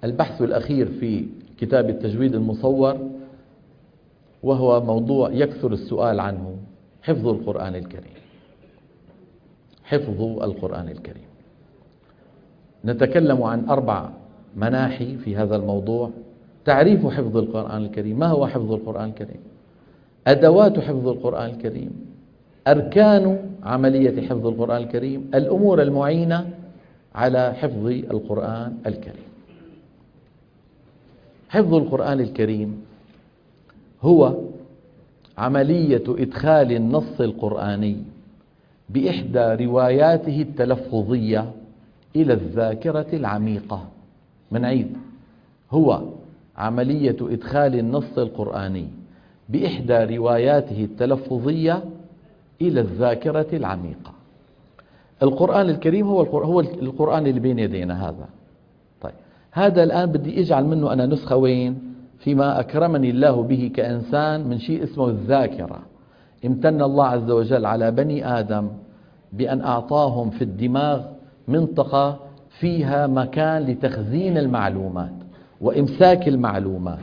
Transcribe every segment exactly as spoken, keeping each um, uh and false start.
البحث الأخير في كتاب التجويد المصور، وهو موضوع يكثر السؤال عنه: حفظ القرآن الكريم. حفظ القرآن الكريم. نتكلم عن أربع مناحي في هذا الموضوع: تعريف حفظ القرآن الكريم، ما هو حفظ القرآن الكريم؟ أدوات حفظ القرآن الكريم، أركان عملية حفظ القرآن الكريم، الأمور المعينة على حفظ القرآن الكريم. حفظ القرآن الكريم هو عملية إدخال النص القرآني بإحدى رواياته التلفظية إلى الذاكرة العميقة. من عيد: هو عملية إدخال النص القرآني بإحدى رواياته التلفظية إلى الذاكرة العميقة. القرآن الكريم هو هو القرآن اللي بين يدينا هذا. طيب، هذا الآن بدي أجعل منه أنا نسخة وين؟ فيما أكرمني الله به كإنسان من شيء اسمه الذاكرة. امتن الله عز وجل على بني آدم بأن أعطاهم في الدماغ منطقة فيها مكان لتخزين المعلومات وإمساك المعلومات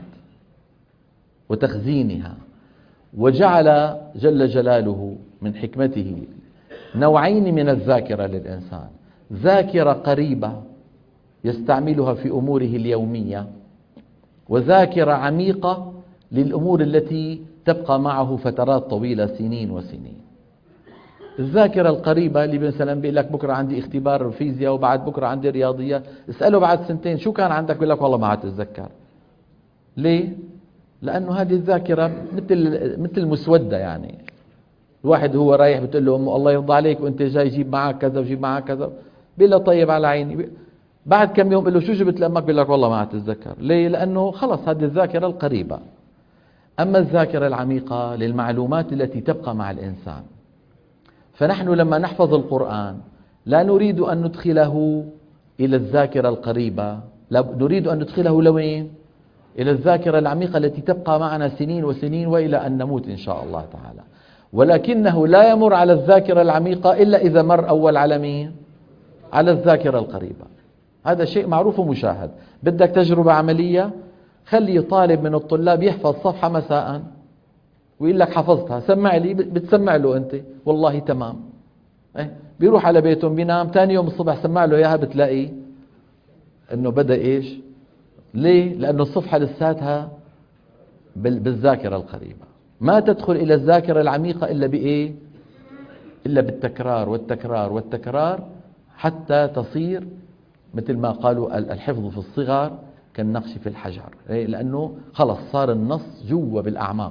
وتخزينها، وجعل جل جلاله من حكمته نوعين من الذاكرة للإنسان: ذاكرة قريبة يستعملها في أموره اليومية، وذاكرة عميقة للأمور التي تبقى معه فترات طويلة، سنين وسنين. الذاكرة القريبة اللي مثلا بيقول لك بكرة عندي اختبار فيزياء وبعد بكرة عندي رياضيات، اسأله بعد سنتين شو كان عندك، بيقول لك والله ما عاد أتذكر. ليه؟ لأنه هذه الذاكرة مثل مثل مسودة. يعني الواحد هو رايح بتقول له أمه الله يرضى عليك وأنت جاي جيب معك كذا وجيب معك كذا، بيقول له طيب على عيني. بعد كم يوم بيقول له شو جبت لأمك، بيقول لك والله ما عاد أتذكر. ليه؟ لأنه خلص هذه الذاكرة القريبة. أما الذاكرة العميقة للمعلومات التي تبقى مع الإنسان. فنحن لما نحفظ القرآن لا نريد أن ندخله إلى الذاكرة القريبة، لا نريد أن ندخله لوين؟ إلى الذاكرة العميقة التي تبقى معنا سنين وسنين وإلى أن نموت إن شاء الله تعالى. ولكنه لا يمر على الذاكرة العميقة إلا إذا مر أول على مين؟ على الذاكرة القريبة. هذا شيء معروف ومشاهد. بدك تجربة عملية؟ خلي طالب من الطلاب يحفظ صفحة مساء ويقول لك حفظتها، سمع لي. بتسمع له أنت والله تمام، إيه؟ بيروح على بيتهم بينام، ثاني يوم الصبح سمع له إياها بتلاقي إنه بدأ إيش؟ ليه؟ لأنه الصفحة لساتها بالذاكرة القريبة. ما تدخل إلى الذاكرة العميقة إلا بإيه؟ إلا بالتكرار والتكرار والتكرار حتى تصير مثل ما قالوا الحفظ في الصغر كالنقش في الحجر. لأنه خلص صار النص جوا بالأعماق.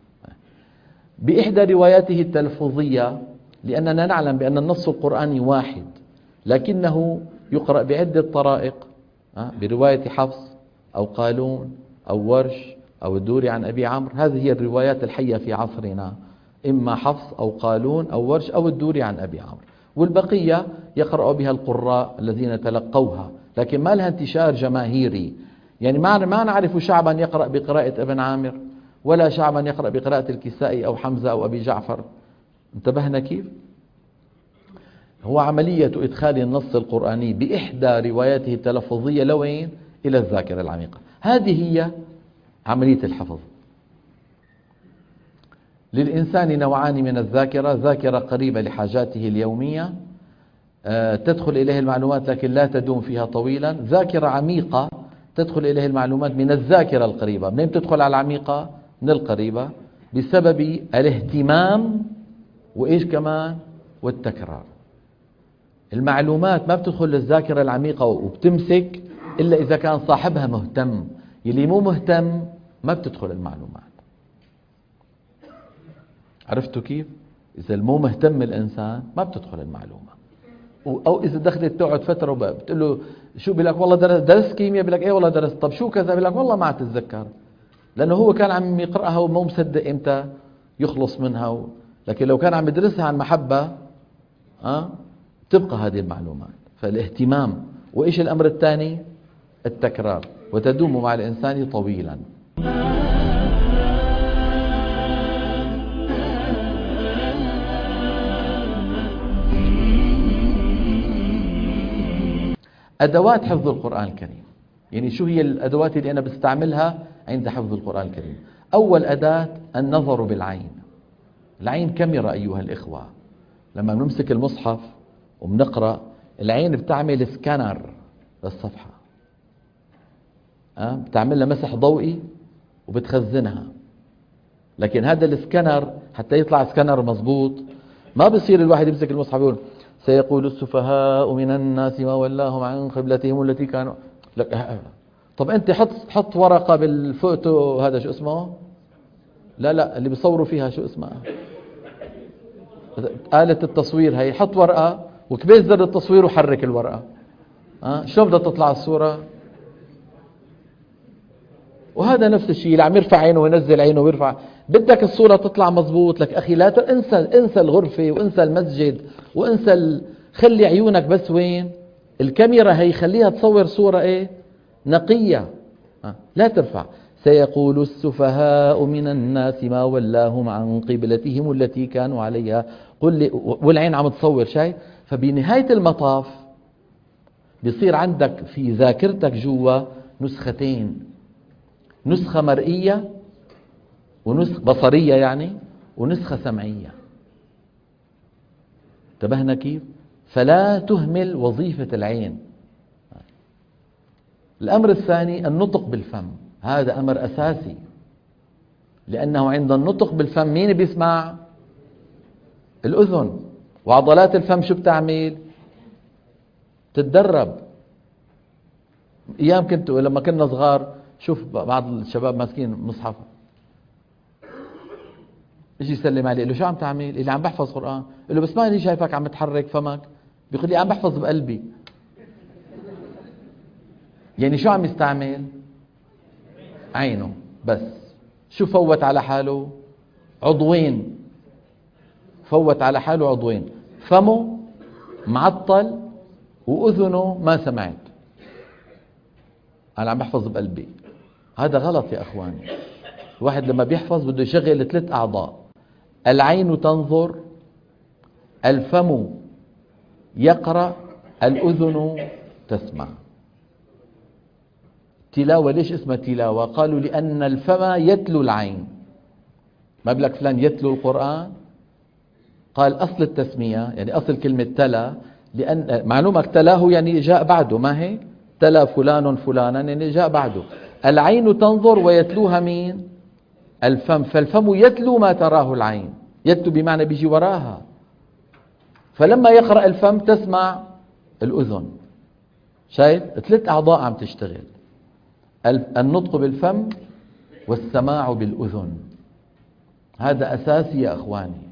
بإحدى رواياته التلفظية، لأننا نعلم بأن النص القرآني واحد لكنه يقرأ بعدة طرائق: برواية حفص أو قالون أو ورش أو الدوري عن أبي عمرو. هذه هي الروايات الحية في عصرنا، إما حفص أو قالون أو ورش أو الدوري عن أبي عمرو، والبقية يقرأ بها القراء الذين تلقوها، لكن ما لها انتشار جماهيري. يعني ما ما نعرف شعبا يقرأ بقراءة ابن عامر، ولا شعبا يقرأ بقراءة الكسائي أو حمزة أو أبي جعفر. انتبهنا كيف؟ هو عملية إدخال النص القرآني بإحدى رواياته التلفظية لوين؟ إلى الذاكرة العميقة. هذه هي عملية الحفظ. للإنسان نوعان من الذاكرة: ذاكرة قريبة لحاجاته اليومية تدخل إليه المعلومات لكن لا تدوم فيها طويلا، ذاكرة عميقة تدخل إليه المعلومات من الذاكرة القريبة. منين تدخل على العميقة؟ من القريبة، بسبب الاهتمام وإيش كمان؟ والتكرار. المعلومات ما بتدخل للذاكرة العميقة وبتمسك إلا إذا كان صاحبها مهتم. يلي مو مهتم ما بتدخل المعلومات. عرفتوا كيف؟ إذا المو مهتم الإنسان ما بتدخل المعلومة. أو إذا دخلت تقعد فترة بتقول له شو، بيقول لك والله درس درس كيمياء، بيقول لك إيه والله درس. طب شو كذا؟ بيقول لك والله ما عاد تتذكر، لأنه هو كان عم يقرأها ومو مصدق إمتى يخلص منها و... لكن لو كان عم يدرسها عن محبة أه؟ تبقى هذه المعلومات. فالاهتمام. وإيش الأمر الثاني؟ التكرار، وتدوم مع الإنسان طويلا. أدوات حفظ القرآن الكريم. يعني شو هي الأدوات اللي أنا بستعملها عند حفظ القرآن الكريم؟ أول أداة النظر بالعين. العين كاميرا أيها الإخوة. لما بنمسك المصحف وبنقرأ، العين بتعمل سكانر للصفحة، أه؟ بتعمل لها مسح ضوئي وبتخزنها. لكن هذا السكانر حتى يطلع سكانر مضبوط ما بصير الواحد يمسك المصحف يقول سيقول السفهاء من الناس ما ولاهم عن قبلتهم التي كانوا. لك طب أنت حط حط ورقة بالفوتو، هذا شو اسمه؟ لا لا اللي بيصوروا فيها شو اسمها؟ آلة التصوير. هي حط ورقة وكبيت زر التصوير وحرك الورقة، أه؟ شلون بدها تطلع الصورة؟ وهذا نفس الشيء اللي عم يرفع عينه وينزل عينه ويرفع، بدك الصورة تطلع مزبوط. لك أخي لا انسى انسى الغرفة وانسى المسجد وانسى ال... خلي عيونك بس وين؟ الكاميرا هي خليها تصور صورة ايه؟ نقية. أه؟ لا ترفع. سيقول السفهاء من الناس ما ولاهم عن قبلتهم التي كانوا عليها قل لي، والعين عم تصور. شايف؟ فبنهاية المطاف بيصير عندك في ذاكرتك جوا نسختين، نسخة مرئية ونسخة بصرية يعني، ونسخة سمعية. انتبهنا كيف؟ فلا تهمل وظيفة العين. الأمر الثاني النطق بالفم. هذا أمر أساسي، لأنه عند النطق بالفم مين بيسمع؟ الأذن. وعضلات الفم شو بتعمل؟ تتدرب. أيام كنت لما كنا صغار شوف بعض الشباب ماسكين مصحف، يجي يسلم علي، له شو عم تعمل؟ اللي عم بحفظ قرآن. له بس ما لي شايفك عم تحرك فمك. بيقول لي عم بحفظ بقلبي. يعني شو عم يستعمل؟ عينه بس. شو فوت على حاله؟ عضوين. فوت على حاله عضوين، فمه معطل وأذنه ما سمعت. أنا عم بحفظ بقلبي. هذا غلط يا أخواني. الواحد لما بيحفظ بده يشغل ثلاث أعضاء: العين تنظر، الفم يقرأ، الأذن تسمع. تلاوة. ليش اسمها تلاوة؟ قالوا لأن الفم يتلو العين. ما بلك فلان يتلو القرآن؟ قال أصل التسمية يعني أصل كلمة تلا، لأن معلومك تلاه يعني جاء بعده، ما هيك؟ تلا فلان فلانا يعني جاء بعده. العين تنظر ويتلوها مين؟ الفم. فالفم يتلو ما تراه العين. يتلو بمعنى بيجي وراها. فلما يقرأ الفم تسمع الأذن. شايف؟ ثلاث أعضاء عم تشتغل: النطق بالفم والسماع بالأذن. هذا أساسي يا أخواني.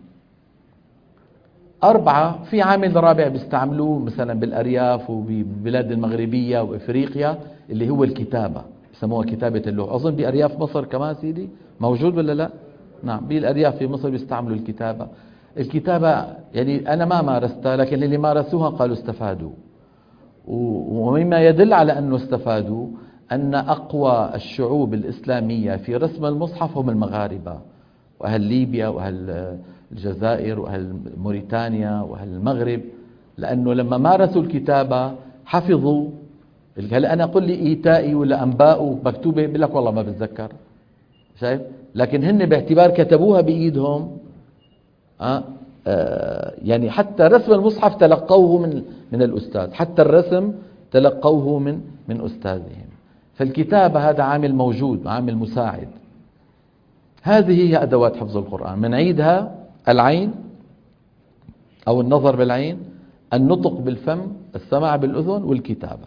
أربعة، في عامل رابع بيستعملوه مثلا بالأرياف وبالبلاد المغربية وإفريقيا، اللي هو الكتابة. يسموها كتابة اللوح. أظن بأرياف مصر كمان سيدي موجود ولا لا؟ نعم، بالأرياف في مصر بيستعملوا الكتابة. الكتابة يعني أنا ما مارستها، لكن اللي مارسوها قالوا استفادوا. ومما يدل على أنه استفادوا أن أقوى الشعوب الإسلامية في رسم المصحف هم المغاربة، وأهل ليبيا وأهل الجزائر وأهل موريتانيا وأهل المغرب، لأنه لما مارسوا الكتابة حفظوا. هلا أنا قل لي إيتائي ولا أنباء مكتوبة بقول لك والله ما بتذكر. شايف؟ لكن هن باعتبار كتبوها بإيدهم، آه آه يعني حتى رسم المصحف تلقوه من من الأستاذ، حتى الرسم تلقوه من من أستاذهم. فالكتابة هذا عامل موجود، عامل مساعد. هذه هي أدوات حفظ القرآن. من عيدها: العين أو النظر بالعين، النطق بالفم، السماع بالأذن، والكتابة.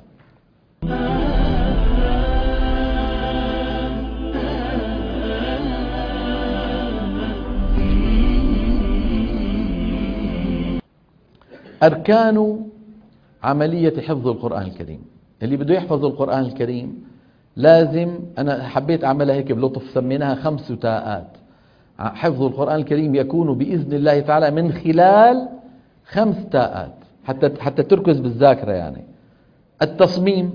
أركان عملية حفظ القرآن الكريم. اللي بده يحفظ القرآن الكريم لازم، أنا حبيت أعملها هيك بلطف، سميناها خمس تاءات. حفظ القرآن الكريم يكون بإذن الله تعالى من خلال خمس تاءات، حتى حتى تركز بالذاكرة. يعني التصميم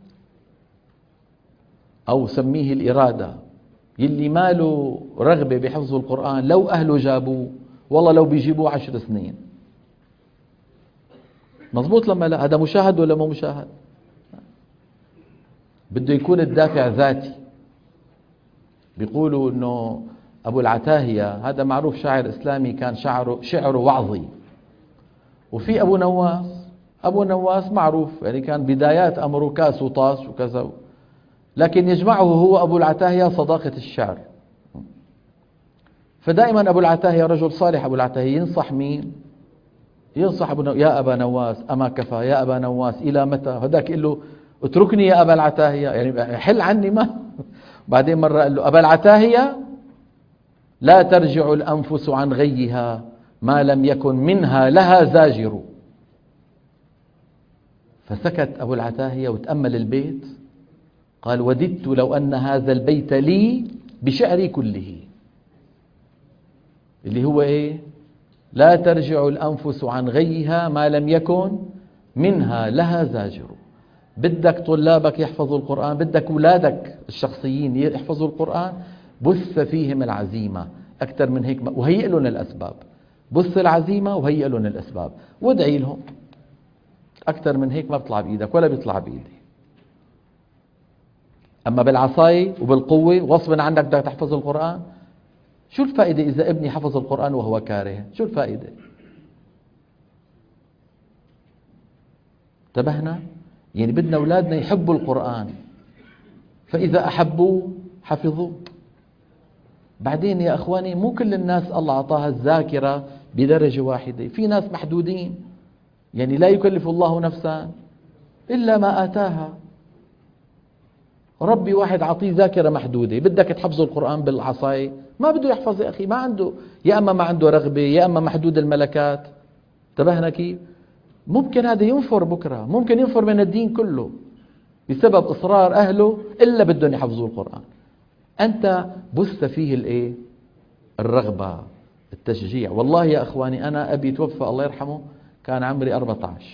أو سميه الإرادة. يلي ماله رغبة بحفظ القرآن لو أهله جابوه والله لو بيجيبوه عشر سنين. مضبوط لما لا؟ هذا مشاهد ولا مو مشاهد؟ بده يكون الدافع ذاتي. بيقولوا انه ابو العتاهية هذا معروف شاعر اسلامي كان شعره شعره وعظي، وفي ابو نواس. ابو نواس معروف يعني كان بدايات امره كاس وطاس وكذا، لكن يجمعه هو ابو العتاهية صداقة الشعر. فدائما ابو العتاهية رجل صالح، ابو العتاهية ينصح مين؟ ينصح ابو نواس: يا ابا نواس اما كفى، يا ابا نواس الى متى؟ هذاك يقول له: اتركني يا ابا العتاهية، يعني حل عني. ما بعدين مرة قال له: ابا العتاهية لا ترجع الانفس عن غيها ما لم يكن منها لها زاجر. فسكت ابو العتاهية وتأمل البيت، قال: وددت لو ان هذا البيت لي بشعري كله، اللي هو ايه؟ لا ترجع الأنفس عن غيها ما لم يكن منها لها زاجر. بدك طلابك يحفظوا القرآن، بدك أولادك الشخصيين يحفظوا القرآن، بث فيهم العزيمة أكثر من هيك، وهيئ لهم الأسباب. بث العزيمة وهيئ لهم الأسباب وادعي لهم. أكثر من هيك ما بيطلع بإيدك ولا بيطلع بإيدي. أما بالعصاية وبالقوة غصبا عنك بدك تحفظ القرآن، شو الفائدة إذا ابني حفظ القرآن وهو كاره؟ شو الفائدة؟ انتبهنا؟ يعني بدنا أولادنا يحبوا القرآن، فإذا أحبوه حفظوه. بعدين يا أخواني، مو كل الناس الله أعطاها الذاكرة بدرجة واحدة، في ناس محدودين، يعني لا يكلف الله نفسا إلا ما آتاها. ربي واحد عطيه ذاكرة محدودة، بدك تحفظ القرآن بالعصاية ما بده يحفظ يا أخي، ما عنده، يا أما ما عنده رغبة، يا أما محدود الملكات. انتبهنا كيف؟ ممكن هذا ينفر بكرة، ممكن ينفر من الدين كله بسبب إصرار أهله إلا بدهم يحفظوا القرآن. أنت بث فيه الإيه؟ الرغبة، التشجيع. والله يا أخواني أنا أبي توفى الله يرحمه كان عمري أربعة عشر،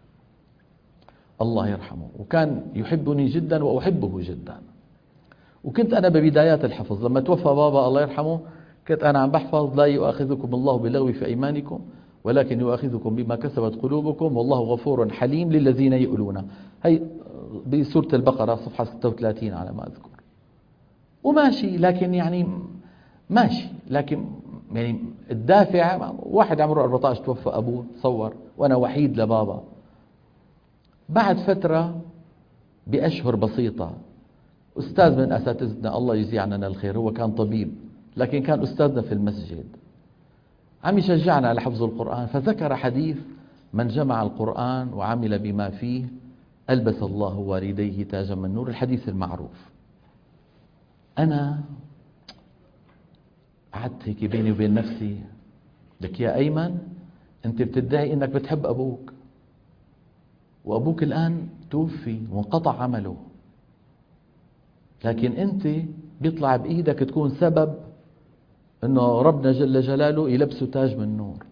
الله يرحمه، وكان يحبني جدا وأحبه جدا. وكنت أنا ببدايات الحفظ لما توفى بابا الله يرحمه، كنت أنا عم بحفظ: لا يؤاخذكم الله باللغو في أيمانكم ولكن يؤاخذكم بما كسبت قلوبكم والله غفور حليم للذين يؤلون. هي بسورة البقرة صفحة ستة وثلاثين على ما أذكر. وماشي، لكن يعني ماشي، لكن يعني الدافع، واحد عمره أربعة عشر توفى أبوه تصور، وأنا وحيد لبابا. بعد فترة بأشهر بسيطة أستاذ من أساتذتنا الله يجزيه عننا الخير، هو كان طبيب لكن كان أستاذنا في المسجد، عم يشجعنا على حفظ القرآن، فذكر حديث: من جمع القرآن وعمل بما فيه ألبس الله والديه تاجا من نور، الحديث المعروف. أنا قعدت هيك بيني وبين نفسي: لك يا أيمن، أنت بتدعي أنك بتحب أبوك، وأبوك الآن توفي وانقطع عمله، لكن أنت بيطلع بإيدك تكون سبب أنه ربنا جل جلاله يلبسه تاج من نور.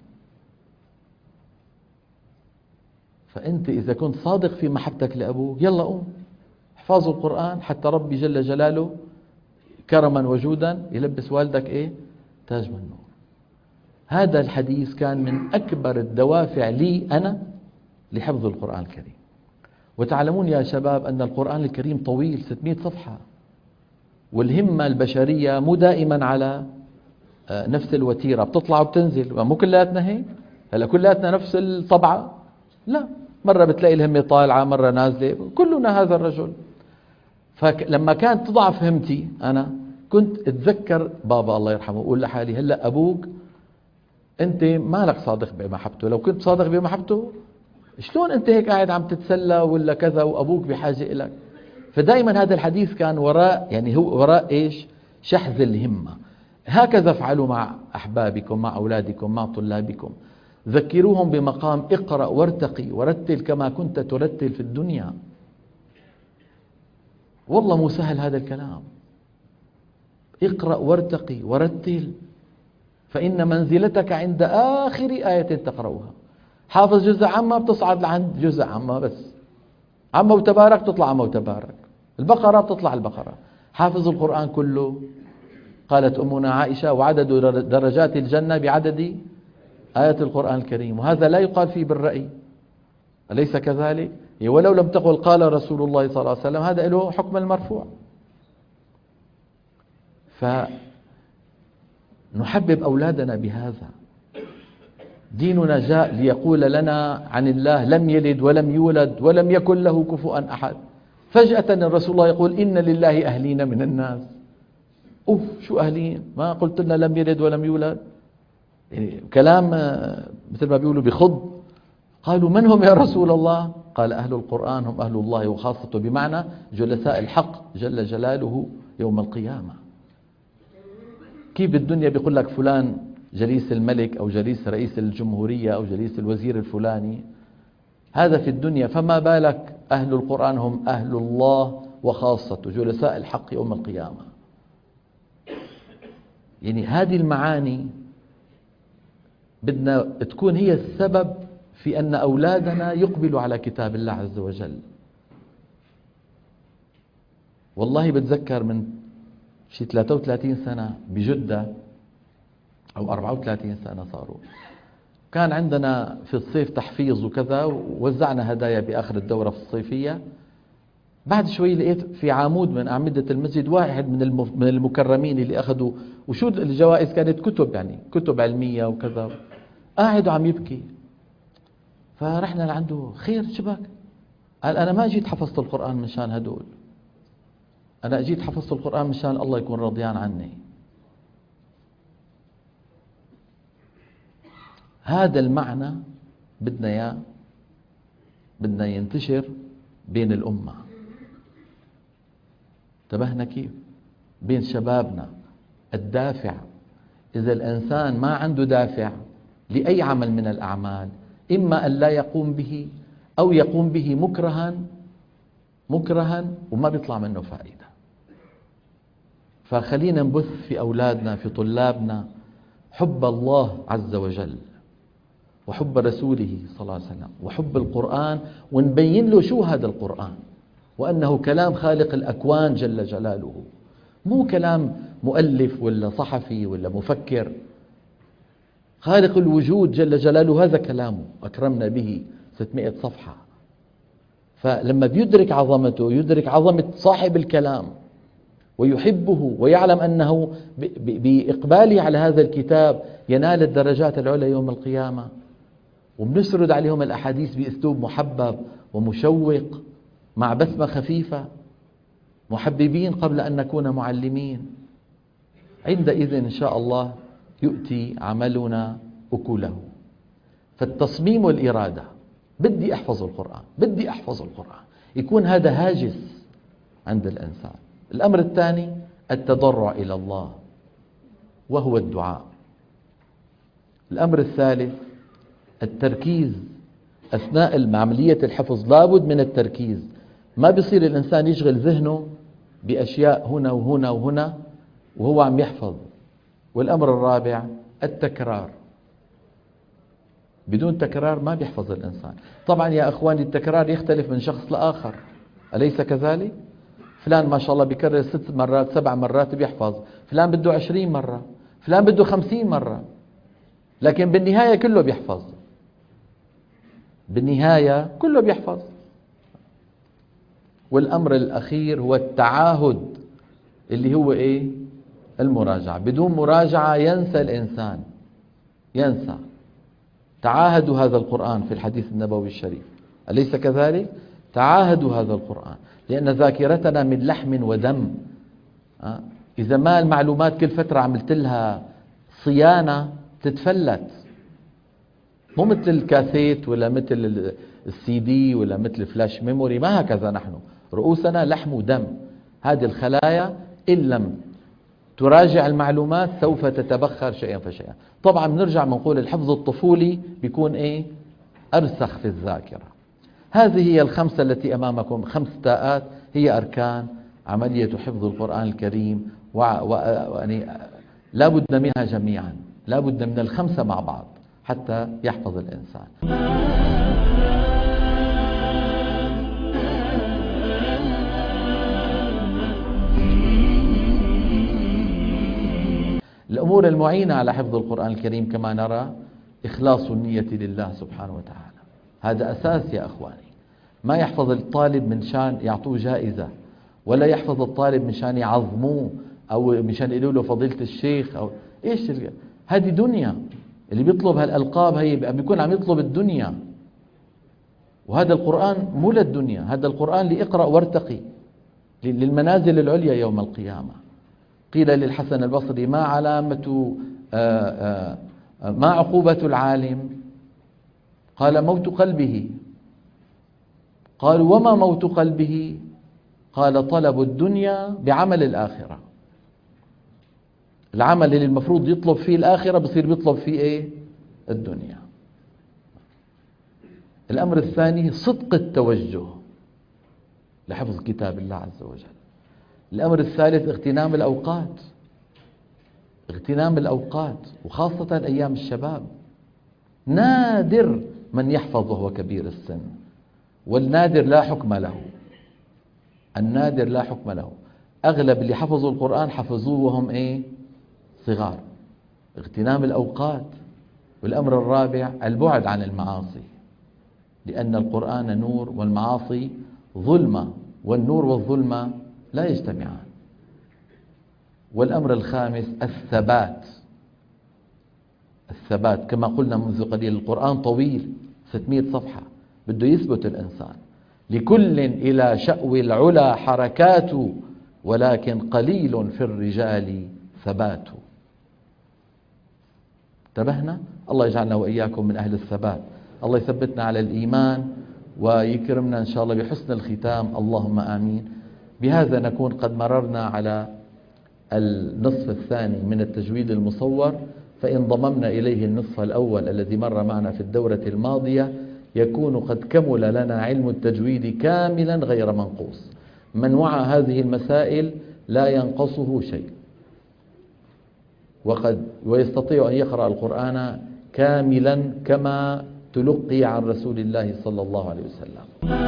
فأنت إذا كنت صادق في محبتك لأبوك، يلا قوم احفظوا القرآن حتى ربي جل جلاله كرما وجودا يلبس والدك إيه؟ تاج من نور. هذا الحديث كان من أكبر الدوافع لي أنا لحفظ القرآن الكريم. وتعلمون يا شباب أن القرآن الكريم طويل ستمئة صفحة، والهمة البشرية مو دائما على نفس الوتيرة، بتطلع وبتنزل، مو كلاتنا هيك. هلا كلاتنا نفس الطبعة؟ لا، مرة بتلاقي الهمة طالعة مرة نازلة، كلنا هذا الرجل. فلما كانت تضعف همتي أنا كنت أتذكر بابا الله يرحمه، أقول لحالي: هلأ أبوك أنت مالك صادق بمحبته، لو كنت صادق بمحبته شلون أنت هيك قاعد عم تتسلى ولا كذا وأبوك بحاجة إلك؟ فدائما هذا الحديث كان وراء، يعني هو وراء إيش؟ شحذ الهمة. هكذا افعلوا مع أحبابكم، مع أولادكم، مع طلابكم، ذكروهم بمقام اقرأ وارتقي ورتل كما كنت ترتل في الدنيا. والله مو سهل هذا الكلام. اقرأ وارتقي ورتل، فإن منزلتك عند آخر آية تقرأها. حافظ جزء عما بتصعد لعند جزء عما بس، عما وتبارك تطلع عما وتبارك، البقرة بتطلع البقرة. حافظ القرآن كله، قالت أمنا عائشة: وعدد درجات الجنة بعدد آيات القرآن الكريم. وهذا لا يقال فيه بالرأي، أليس كذلك؟ يعني ولو لم تقل قال رسول الله صلى الله عليه وسلم هذا له حكم المرفوع. فنحبب أولادنا بهذا. ديننا جاء ليقول لنا عن الله لم يلد ولم يولد ولم يكن له كفوا أحد. فجأة الرسول الله يقول إن لله أهلين من الناس. أوف، شو أهلين؟ ما قلت لنا لم يلد ولم يولد؟ يعني كلام مثل ما بيقولوا بخض. قالوا من هم يا رسول الله؟ قال أهل القرآن هم أهل الله وخاصته، بمعنى جلساء الحق جل جلاله يوم القيامة. كيف بالدنيا بيقول لك فلان جليس الملك أو جليس رئيس الجمهورية أو جليس الوزير الفلاني، هذا في الدنيا، فما بالك أهل القرآن هم أهل الله وخاصته جلساء الحق يوم القيامة. يعني هذه المعاني بدنا تكون هي السبب في أن أولادنا يقبلوا على كتاب الله عز وجل. والله بتذكر من شي ثلاثة وثلاثين سنة بجدة أو أربعة وثلاثين سنة صاروا، كان عندنا في الصيف تحفيظ وكذا، ووزعنا هدايا بآخر الدورة الصيفية. بعد شوي لقيت في عمود من أعمدة المسجد واحد من المكرمين اللي أخذوا، وشو الجوائز كانت كتب، يعني كتب علمية وكذا، قاعد وعم يبكي. فرحنا لعنده، خير شبك؟ قال أنا ما جيت حفظت القرآن من شان هدول، أنا جيت حفظت القرآن من شان الله يكون رضيان عني. هذا المعنى بدنا اياه، بدنا ينتشر بين الأمة. انتبهنا كيف؟ بين شبابنا. الدافع، إذا الإنسان ما عنده دافع لأي عمل من الأعمال، إما أن لا يقوم به أو يقوم به مكرها مكرها وما بيطلع منه فائدة. فخلينا نبث في أولادنا في طلابنا حب الله عز وجل وحب رسوله صلى الله عليه وسلم وحب القرآن، ونبين له شو هذا القرآن، وأنه كلام خالق الأكوان جل جلاله، مو كلام مؤلف ولا صحفي ولا مفكر. خالق الوجود جل جلاله هذا كلامه، أكرمنا به ستمائة صفحة. فلما بيدرك عظمته، يدرك عظمة صاحب الكلام ويحبه ويعلم أنه بإقباله على هذا الكتاب ينال الدرجات العلى يوم القيامة. وبنسرد عليهم الأحاديث بأسلوب محبب ومشوق مع بسمة خفيفة، محببين قبل أن نكون معلمين. عندئذ إن شاء الله يؤتي عملنا أكله. فالتصميم والإرادة، بدي أحفظ القرآن، بدي أحفظ القرآن، يكون هذا هاجس عند الإنسان. الأمر الثاني التضرع إلى الله وهو الدعاء. الأمر الثالث التركيز أثناء عملية الحفظ، لابد من التركيز. ما بيصير الإنسان يشغل ذهنه بأشياء هنا وهنا وهنا وهو عم يحفظ. والأمر الرابع التكرار. بدون تكرار ما بيحفظ الإنسان. طبعا يا أخواني التكرار يختلف من شخص لآخر، أليس كذلك؟ فلان ما شاء الله بيكرر ست مرات سبع مرات بيحفظ، فلان بده عشرين مرة، فلان بده خمسين مرة، لكن بالنهاية كله بيحفظ. بالنهاية كله بيحفظ. والأمر الأخير هو التعاهد، اللي هو إيه؟ المراجعة. بدون مراجعة ينسى الإنسان، ينسى. تعاهدوا هذا القرآن في الحديث النبوي الشريف، أليس كذلك؟ تعاهدوا هذا القرآن، لأن ذاكرتنا من لحم ودم. إذا ما المعلومات كل فترة عملت لها صيانة تتفلت، مو مثل الكاسيت ولا مثل السي دي ولا مثل فلاش ميموري. ما هكذا نحن، رؤوسنا لحم ودم. هذه الخلايا إن لم تراجع المعلومات سوف تتبخر شيئا فشيئا. طبعا بنرجع بنقول الحفظ الطفولي بيكون إيه؟ أرسخ في الذاكرة. هذه هي الخمسة التي أمامكم، خمس تاءات هي أركان عملية حفظ القرآن الكريم، ويعني لا بد منها جميعا، لا بد من الخمسة مع بعض حتى يحفظ الإنسان. الأمور المعينة على حفظ القرآن الكريم كما نرى إخلاص النية لله سبحانه وتعالى، هذا أساس يا أخواني. ما يحفظ الطالب من شان يعطوه جائزة، ولا يحفظ الطالب من شان يعظموه أو من شان يقولوا له فضيلة الشيخ أو إيش. هذه دنيا، اللي بيطلب هالألقاب هي بيكون عم يطلب الدنيا. وهذا القرآن مو للدنيا، هذا القرآن لإقرأ وارتقي للمنازل العليا يوم القيامة. قيل للحسن البصري: ما علامة آآ آآ ما عقوبة العالم؟ قال: موت قلبه. قالوا: وما موت قلبه؟ قال: طلب الدنيا بعمل الآخرة. العمل اللي المفروض يطلب فيه الآخرة بصير بيطلب فيه إيه؟ الدنيا. الأمر الثاني صدق التوجه لحفظ كتاب الله عز وجل. الأمر الثالث اغتنام الأوقات، اغتنام الأوقات وخاصة أيام الشباب. نادر من يحفظ وهو كبير السن، والنادر لا حكم له. النادر لا حكم له. أغلب اللي حفظوا القرآن حفظوه وهم إيه؟ صغار. اغتنام الأوقات. والأمر الرابع البعد عن المعاصي، لأن القرآن نور والمعاصي ظلمة، والنور والظلمة لا يجتمعان. والأمر الخامس الثبات. الثبات كما قلنا منذ قليل، القرآن طويل ستمئة صفحة، بده يثبت الإنسان. لكل إلى شأو العلا حركات، ولكن قليل في الرجال ثبات. انتبهنا؟ الله يجعلنا وإياكم من أهل الثبات. الله يثبتنا على الإيمان ويكرمنا إن شاء الله بحسن الختام، اللهم آمين. بهذا نكون قد مررنا على النصف الثاني من التجويد المصور، فإن ضممنا إليه النصف الأول الذي مر معنا في الدورة الماضية يكون قد كمل لنا علم التجويد كاملا غير منقوص. من وعى هذه المسائل لا ينقصه شيء، وقد ويستطيع أن يقرأ القرآن كاملا كما تلقي عن رسول الله صلى الله عليه وسلم.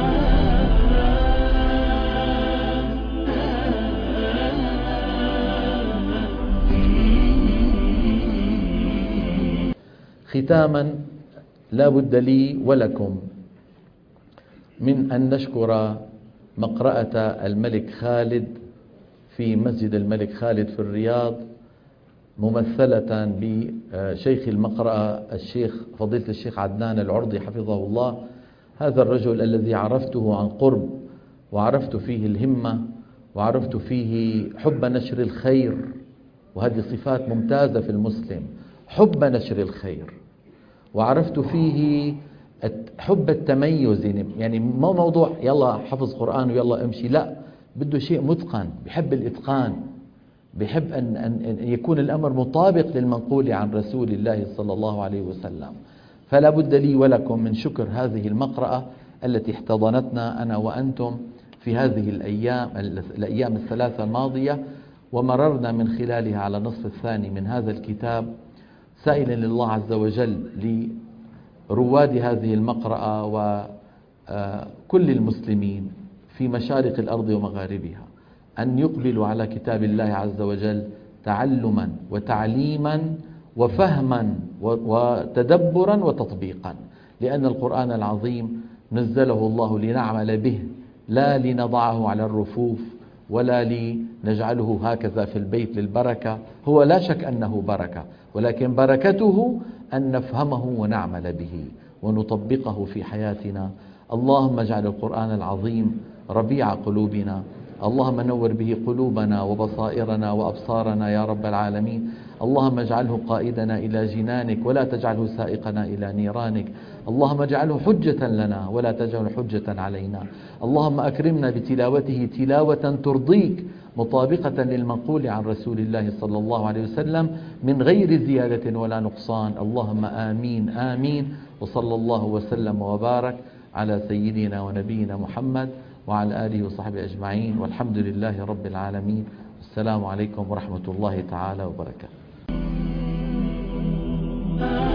ختاما، لا بد لي ولكم من أن نشكر مقرأة الملك خالد في مسجد الملك خالد في الرياض، ممثلة بشيخ المقرأة الشيخ فضيلة الشيخ عدنان العرضي حفظه الله. هذا الرجل الذي عرفته عن قرب، وعرفت فيه الهمة، وعرفت فيه حب نشر الخير، وهذه صفات ممتازة في المسلم، حب نشر الخير. وعرفت فيه حب التميز، يعني ما موضوع يلا حفظ قرآن ويلا امشي، لا، بده شيء متقن، بحب الإتقان، بحب أن, أن يكون الأمر مطابق للمنقول عن رسول الله صلى الله عليه وسلم. فلا بد لي ولكم من شكر هذه المقرأة التي احتضنتنا أنا وأنتم في هذه الأيام الأيام الثلاثة الماضية، ومررنا من خلالها على النصف الثاني من هذا الكتاب، سائلا لله عز وجل لرواد هذه المقرأة وكل المسلمين في مشارق الأرض ومغاربها أن يقبلوا على كتاب الله عز وجل تعلما وتعليما وفهما وتدبرا وتطبيقا، لأن القرآن العظيم نزله الله لنعمل به، لا لنضعه على الرفوف ولا لنجعله هكذا في البيت للبركة. هو لا شك أنه بركة، ولكن بركته أن نفهمه ونعمل به ونطبقه في حياتنا. اللهم اجعل القرآن العظيم ربيع قلوبنا، اللهم نور به قلوبنا وبصائرنا وأبصارنا يا رب العالمين. اللهم اجعله قائدنا إلى جنانك ولا تجعله سائقنا إلى نيرانك. اللهم اجعله حجة لنا ولا تجعله حجة علينا. اللهم أكرمنا بتلاوته تلاوة ترضيك مطابقة للمنقول عن رسول الله صلى الله عليه وسلم من غير زيادة ولا نقصان. اللهم آمين آمين. وصلى الله وسلم وبارك على سيدنا ونبينا محمد وعلى آله وصحبه أجمعين، والحمد لله رب العالمين. السلام عليكم ورحمة الله تعالى وبركاته.